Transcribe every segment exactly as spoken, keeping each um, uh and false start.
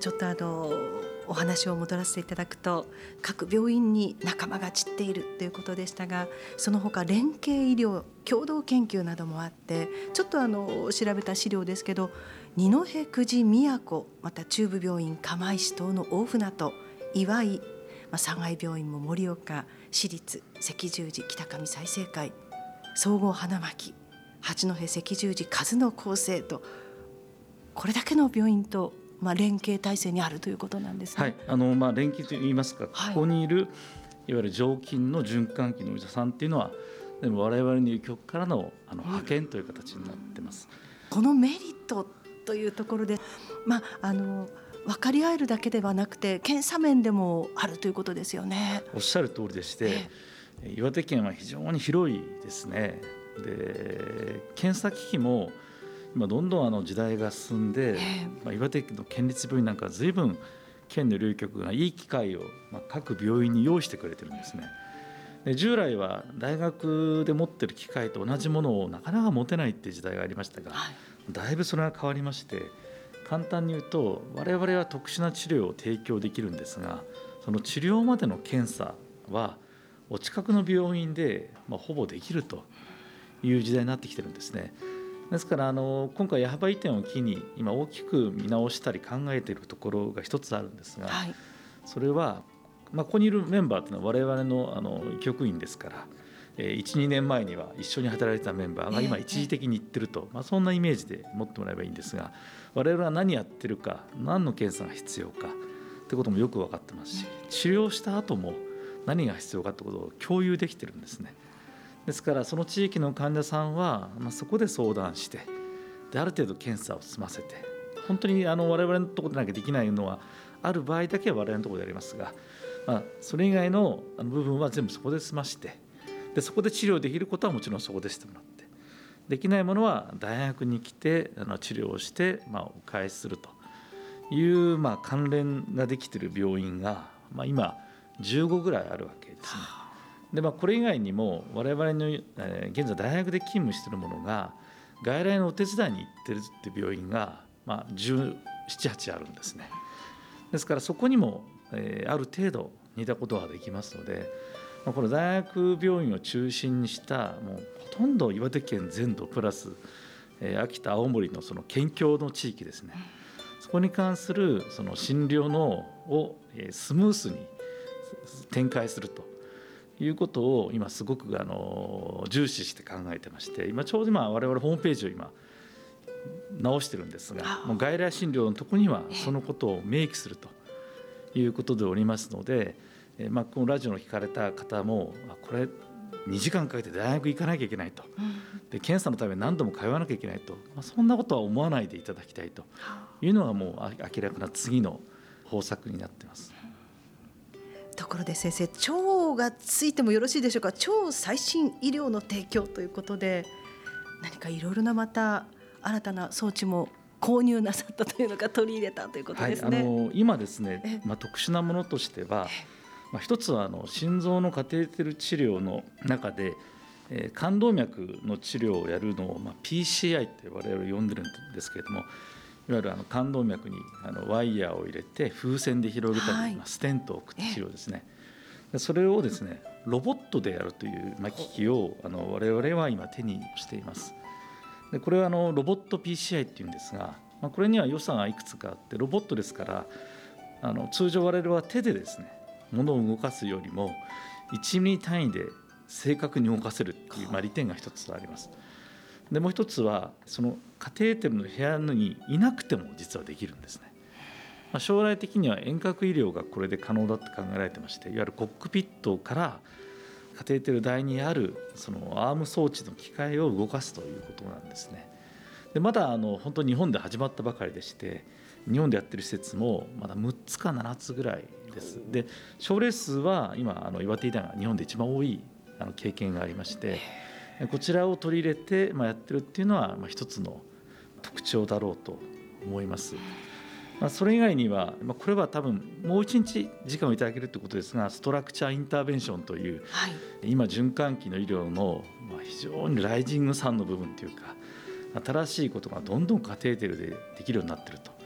ちょっとあのお話を戻らせていただくと、各病院に仲間が散っているということでしたが、その他連携医療共同研究などもあって、ちょっとあの調べた資料ですけど、二戸久慈宮古、また中部病院釜石等の大船渡、岩井、まあ、佐賀病院も盛岡、私立赤十字北上済生会、総合花巻、八戸赤十字数の厚生と、これだけの病院とまあ、連携体制にあるということなんですね。 はい、あのまあ連携といいますか、 はい、 ここにいるいわゆる常勤の循環器のお医者さんっていうのは、でも我々の医局からのあの派遣という形になってます。 うん、このメリットというところで、まあ、あの分かり合えるだけではなくて検査面でもあるということですよね。 おっしゃる通りでして、え岩手県は非常に広いですね。で検査機器も今どんどんあの時代が進んで、まあ、岩手県の県立病院なんかは随分県の療局がいい機会を、まあ、各病院に用意してくれてるんですね。で従来は大学で持ってる機械と同じものをなかなか持てないっていう時代がありましたが、はい、だいぶそれが変わりまして、簡単に言うと我々は特殊な治療を提供できるんですが、その治療までの検査はお近くの病院で、まあ、ほぼできるという時代になってきてるんですね。ですからあの今回矢巾移転を機に今大きく見直したり考えているところが一つあるんですが、はい、それは、まあ、ここにいるメンバーというのは我々 の, あの局員ですから、えー、いち、にねんまえには一緒に働いてたメンバーが今一時的に行ってると、まあ、そんなイメージで持ってもらえばいいんですが、我々は何やってるか、何の検査が必要かということもよく分かってますし、治療した後も何が必要かということを共有できてるんですね。ですからその地域の患者さんは、まあ、そこで相談して、である程度検査を済ませて、本当にあの我々のところでなきゃできないのはある場合だけは我々のところでやりますが、まあ、それ以外の部分は全部そこで済まして、でそこで治療できることはもちろんそこでしてもらって、できないものは大学に来てあの治療をして、まあ、お返しするという、まあ、関連ができている病院が、まあ、今じゅうごぐらいあるわけですね。でまあ、これ以外にも我々の、えー、現在大学で勤務しているものが外来のお手伝いに行ってるっていう病院が、まあ、じゅうなな、はちあるんですね。ですからそこにも、えー、ある程度似たことができますので、まあ、この大学病院を中心にしたもうほとんど岩手県全土プラス、えー、秋田青森のその県境の地域ですね、そこに関するその診療のを、えー、スムースに展開するということを今すごくあの重視して考えてまして、今ちょうど今我々ホームページを今直してるんですが、もう外来診療のところにはそのことを明記するということでおりますので、えまあ、このラジオの聞かれた方もこれにじかんかけて大学行かなきゃいけないと、で検査のために何度も通わなきゃいけないと、まあ、そんなことは思わないでいただきたいというのがもう明らかな次の方策になっています。 ところで先生、腸がついてもよろしいでしょうか。腸最新医療の提供ということで、何かいろいろなまた新たな装置も購入なさったというのか、取り入れたということですね。 はい、あの今ですね、まあ、特殊なものとしては、まあ、一つはあの心臓のカテーテル治療の中で、えー、冠動脈の治療をやるのを、まあ、ピーシーアイ って我々呼んでるんですけれども、いわゆるあの冠動脈にあのワイヤーを入れて風船で広げたり、はい、まあ、ステントを置く治療ですね。それをですねロボットでやるという、まあ、機器をあの我々は今手にしています。でこれはあのロボット ピーシーアイ っていうんですが、まあ、これには良さがいくつかあって、ロボットですからあの通常我々は手でですね物を動かすよりもいちミリ単位で正確に動かせるっていう、まあ、利点が一つあります。でもう一つはそのカテーテルの部屋にいなくても実はできるんですね。まあ、将来的には遠隔医療がこれで可能だって考えられてまして、いわゆるコックピットからカテーテル台にあるそのアーム装置の機械を動かすということなんですね。でまだあの本当に日本で始まったばかりでして、日本でやってる施設もまだむっつかななつぐらいです。で症例数は今あの岩手医大が日本で一番多いあの経験がありまして、こちらを取り入れて、まあ、やってるっていうのは、まあ、一つの特徴だろうと思います。まあ、それ以外には、まあ、これは多分もう一日時間をいただけるということですが、ストラクチャーインターベンションという、はい、今循環器の医療の、まあ、非常にライジングさんの部分というか、新しいことがどんどんカテーテルでできるようになっていると、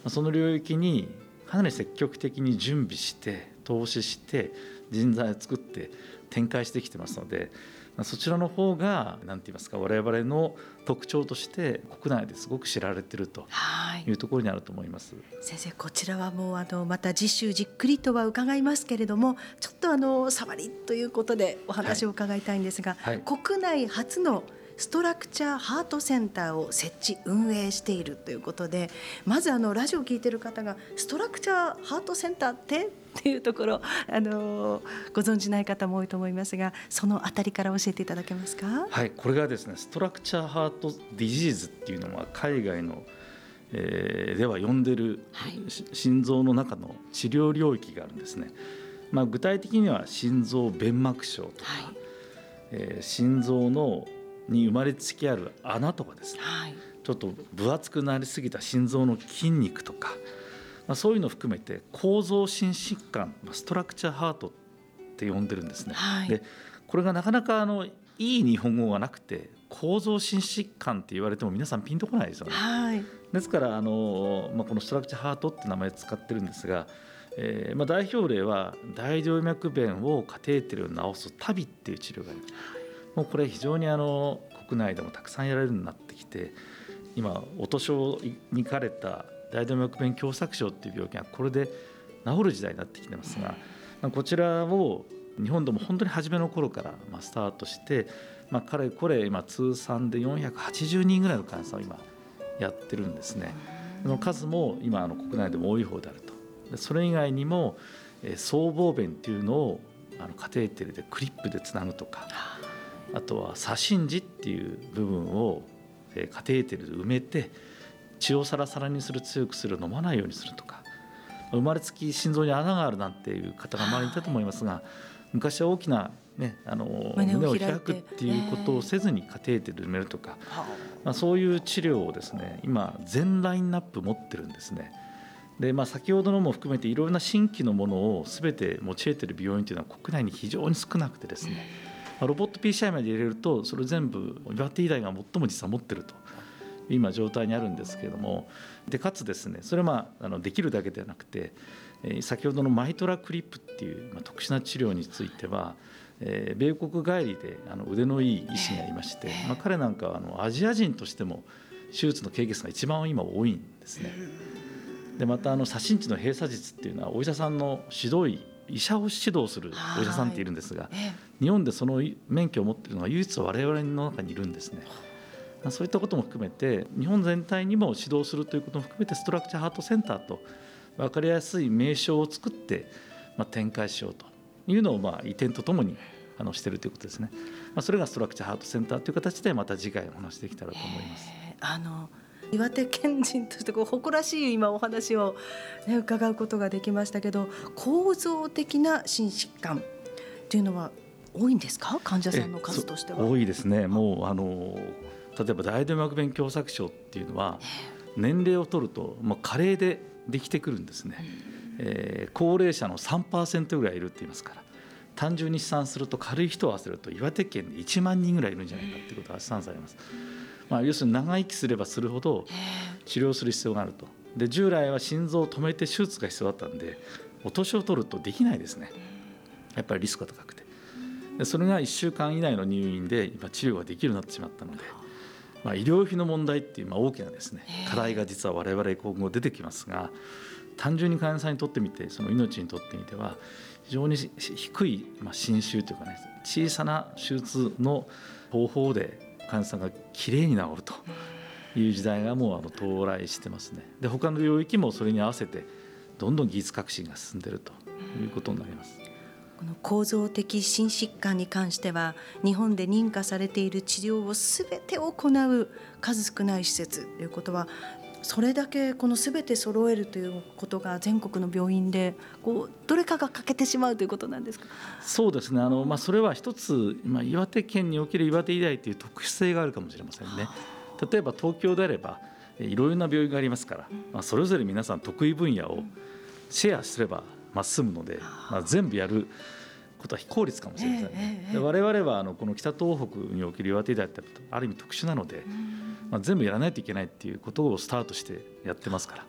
その領域にかなり積極的に準備して投資して人材を作って展開してきてますので、そちらの方が何て言いますか、我々の特徴として国内ですごく知られているというところにあると思います。 はい、先生、こちらはもうあのまた次週じっくりとは伺いますけれども、ちょっとあの触りということでお話を伺いたいんですが、はいはい、国内初のストラクチャーハートセンターを設置運営しているということで、まずあのラジオを聞いている方がストラクチャーハートセンターってっていうところ、あのご存じない方も多いと思いますが、そのあたりから教えていただけますか。 はい、これがですね、ストラクチャーハートディジーズっていうのは海外の、えー、では呼んでる、はい、心臓の中の治療領域があるんですね。まあ、具体的には心臓弁膜症とか、はい、えー、心臓のに生まれつきある穴とかですね、はい、ちょっと分厚くなりすぎた心臓の筋肉とか、まあ、そういうのを含めて構造心疾患、ストラクチャーハートって呼んでるんですね、はい、でこれがなかなかあのいい日本語がなくて、構造心疾患って言われても皆さんピンとこないですよね、はい、ですからあの、まあ、このストラクチャーハートって名前を使ってるんですが、えーまあ、代表例は大動脈弁をカテーテルを治すタビっていう治療があります。もうこれ非常にあの国内でもたくさんやられるようになってきて、今お年をに行かれた大動脈弁狭窄症っていう病気がこれで治る時代になってきてますが、こちらを日本でも本当に初めの頃からまあスタートして、まあ、かれこれ今通算でよんひゃくはちじゅうにんぐらいの患者さんを今やってるんですね。その数も今あの国内でも多い方であると。でそれ以外にも僧帽弁っていうのをあのカテーテルでクリップでつなぐとか、あとは左心耳っていう部分をカテーテルで埋めて血をサラサラにする強くする飲まないようにするとか、生まれつき心臓に穴があるなんていう方が周りにいたと思いますが、昔は大きな、ね、あの胸を開くっていうことをせずにカテーテルで埋めるとか、まあ、そういう治療をですね今全ラインナップ持ってるんですね。で、まあ、先ほどのも含めていろいろな新規のものを全て用いている病院というのは国内に非常に少なくてですね、ロボット ピーシーアイ まで入れるとそれ全部岩手医大が最も実は持っているという今状態にあるんですけれども、でかつですね、それは、まあ、あのできるだけではなくて、えー、先ほどのマイトラクリップっていう、まあ、特殊な治療については、えー、米国帰りであの腕のいい医師がいまして、まあ、彼なんかはあのアジア人としても手術の経験数が一番今多いんですね。でまたあの左心地の閉鎖術っていうのはお医者さんの指導医医者を指導するお医者さんっているんですが、日本でその免許を持っているのは唯一我々の中にいるんですね。そういったことも含めて日本全体にも指導するということも含めてストラクチャーハートセンターと分かりやすい名称を作ってまあ展開しようというのをまあ移転とともにあのしているということですね。まあ、それがストラクチャーハートセンターという形でまた次回お話できたらと思います。 あの岩手県人としてこう誇らしい今お話を、ね、伺うことができましたけど、構造的な心疾患というのは多いんですか、患者さんの数としては。 多いですね。もうあの例えば大動脈弁狭窄症っていうのは年齢を取るともう加齢でできてくるんですね、えー、高齢者の さんパーセント ぐらいいるって言いますから、単純に試算すると軽い人を合わせると岩手県でいちまんにんぐらいいるんじゃないかということが試算されます。まあ、要するに長生きすればするほど治療する必要があると。で従来は心臓を止めて手術が必要だったんでお年を取るとできないですね。やっぱりリスクが高くて、でそれがいっしゅうかん以内の入院で今治療ができるようになってしまったので、まあ、医療費の問題っていうまあ大きなですね課題が実は我々今後出てきますが、単純に患者さんにとってみてその命にとってみては非常に低いまあ侵襲というかね、小さな手術の方法で患者さんがきれいに治るという時代がもうあの到来してますね。で他の領域もそれに合わせてどんどん技術革新が進んでいるということになります。 この構造的心疾患に関しては日本で認可されている治療をすべて行う数少ない施設ということは、それだけこのすべて揃えるということが全国の病院でこうどれかが欠けてしまうということなんですか。 そうですね。あの、まあ、それは一つ、まあ、岩手県における岩手医大という特殊性があるかもしれませんね。例えば東京であればいろいろな病院がありますから、まあ、それぞれ皆さん得意分野をシェアすればまあ済むので、まあ、全部やることは非効率かもしれませんね。で我々はあのこの北東北における岩手医大ってある意味特殊なので、まあ、全部やらないといけないっていうことをスタートしてやってますから、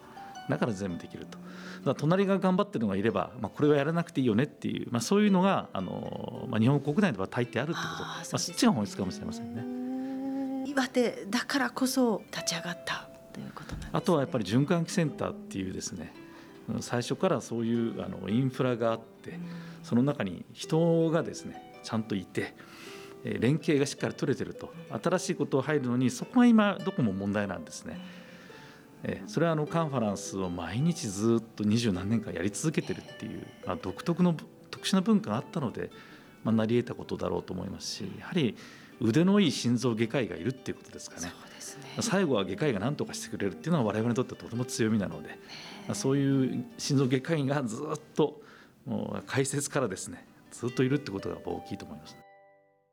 だから全部できると。だから隣が頑張ってるのがいれば、まあ、これはやらなくていいよねっていう、まあ、そういうのがあの、まあ、日本国内では大抵あるってこと、あまあ、そっちが本質かもしれませんね。 岩手だからこそ立ち上がったということなんですね。 あとはやっぱり循環器センターっていうですね、最初からそういうあのインフラがあって、その中に人がですねちゃんといて、連携がしっかり取れてると、新しいことが入るのにそこが今どこも問題なんですね。それはあのカンファレンスを毎日ずっと二十何年間やり続けてるっていう、まあ、独特の特殊な文化があったので、まあ、成り得たことだろうと思いますし、やはり腕のいい心臓外科医がいるっていうことですかね。 そうですね。 最後は外科医が何とかしてくれるっていうのは我々にとってとても強みなので、まあ、そういう心臓外科医がずっともう開設からですねずっといるってことが大きいと思います。